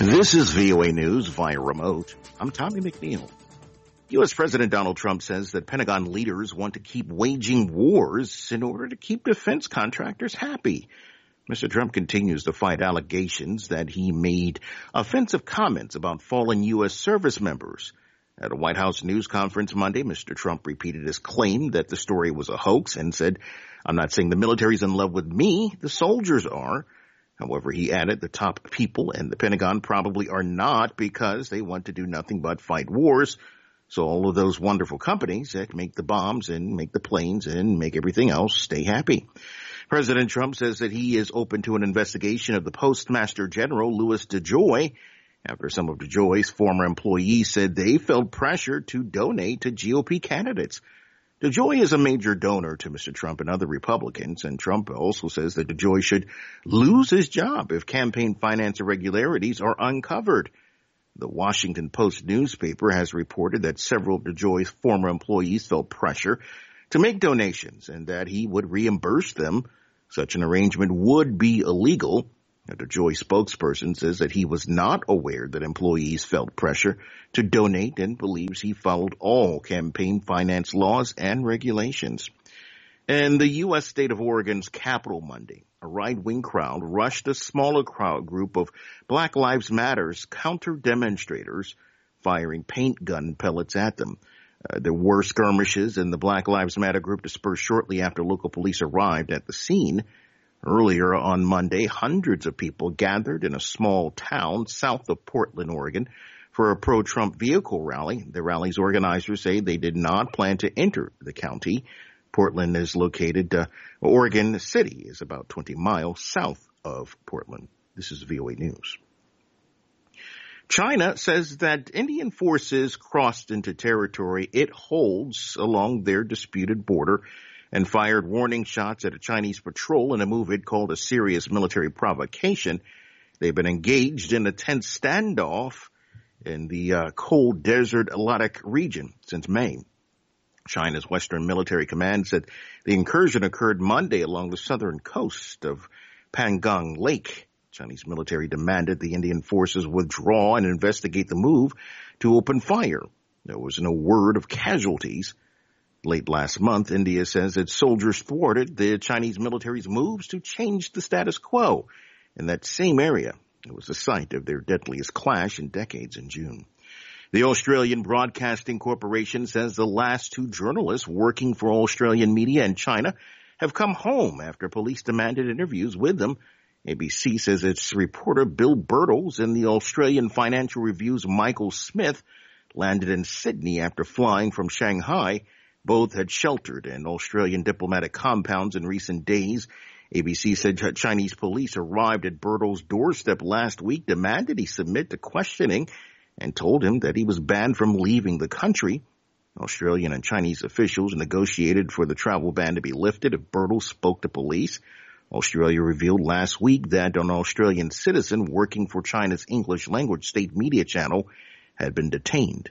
This is VOA News via remote. I'm Tommy McNeil. U.S. President Donald Trump says that Pentagon leaders want to keep waging wars in order to keep defense contractors happy. Mr. Trump continues to fight allegations that he made offensive comments about fallen U.S. service members. At a White House news conference Monday, Mr. Trump repeated his claim that the story was a hoax and said, "I'm not saying the military's in love with me, the soldiers are." However, he added the top people in the Pentagon probably are not because they want to do nothing but fight wars. So all of those wonderful companies that make the bombs and make the planes and make everything else stay happy. President Trump says that he is open to an investigation of the Postmaster General, Louis DeJoy, after some of DeJoy's former employees said they felt pressure to donate to GOP candidates. DeJoy is a major donor to Mr. Trump and other Republicans, and Trump also says that DeJoy should lose his job if campaign finance irregularities are uncovered. The Washington Post newspaper has reported that several of DeJoy's former employees felt pressure to make donations and that he would reimburse them. Such an arrangement would be illegal. A DeJoy spokesperson says that he was not aware that employees felt pressure to donate and believes he followed all campaign finance laws and regulations. In the U.S. state of Oregon's Capitol Monday, a right-wing crowd rushed a smaller crowd group of Black Lives Matter's counter-demonstrators, firing paint gun pellets at them. There were skirmishes, and the Black Lives Matter group dispersed shortly after local police arrived at the scene. Earlier on Monday, hundreds of people gathered in a small town south of Portland, Oregon, for a pro-Trump vehicle rally. The rally's organizers say they did not plan to enter the county. Portland is located, Oregon City is about 20 miles south of Portland. This is VOA News. China says that Indian forces crossed into territory it holds along their disputed border and fired warning shots at a Chinese patrol in a move it called a serious military provocation. They've been engaged in a tense standoff in the cold desert Ladakh region since May. China's Western Military Command said the incursion occurred Monday along the southern coast of Pangong Lake. Chinese military demanded the Indian forces withdraw and investigate the move to open fire. There was no word of casualties. Late last month, India says its soldiers thwarted the Chinese military's moves to change the status quo in that same area. It was the site of their deadliest clash in decades in June. The Australian Broadcasting Corporation says the last two journalists working for Australian media in China have come home after police demanded interviews with them. ABC says its reporter Bill Birtles and the Australian Financial Review's Michael Smith landed in Sydney after flying from Shanghai. Both had sheltered in Australian diplomatic compounds in recent days. ABC said Chinese police arrived at Birtles' doorstep last week, demanded he submit to questioning, and told him that he was banned from leaving the country. Australian and Chinese officials negotiated for the travel ban to be lifted if Birtles spoke to police. Australia revealed last week that an Australian citizen working for China's English language state media channel had been detained.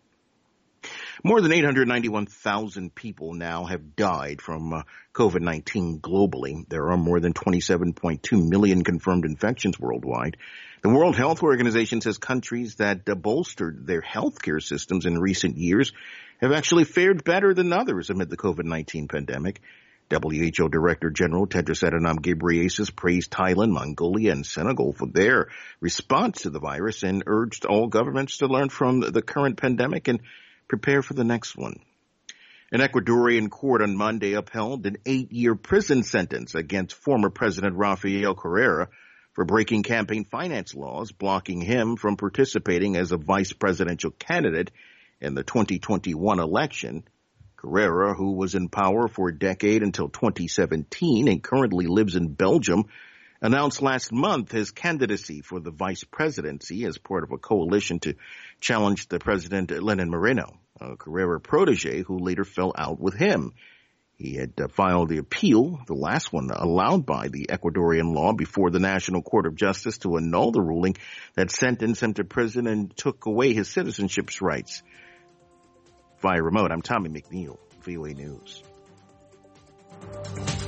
More than 891,000 people now have died from COVID-19 globally. There are more than 27.2 million confirmed infections worldwide. The World Health Organization says countries that bolstered their healthcare systems in recent years have actually fared better than others amid the COVID-19 pandemic. WHO Director General Tedros Adhanom Ghebreyesus praised Thailand, Mongolia, and Senegal for their response to the virus and urged all governments to learn from the current pandemic and prepare for the next one. An Ecuadorian court on Monday upheld an 8-year prison sentence against former President Rafael Correa for breaking campaign finance laws, blocking him from participating as a vice presidential candidate in the 2021 election. Correa, who was in power for a decade until 2017 and currently lives in Belgium, announced last month his candidacy for the vice presidency as part of a coalition to challenge the president Lenin Moreno, a Carrera protege who later fell out with him. He had filed the appeal, the last one allowed by the Ecuadorian law, before the National Court of Justice to annul the ruling that sentenced him to prison and took away his citizenship rights. Via remote, I'm Tommy McNeil, VOA News.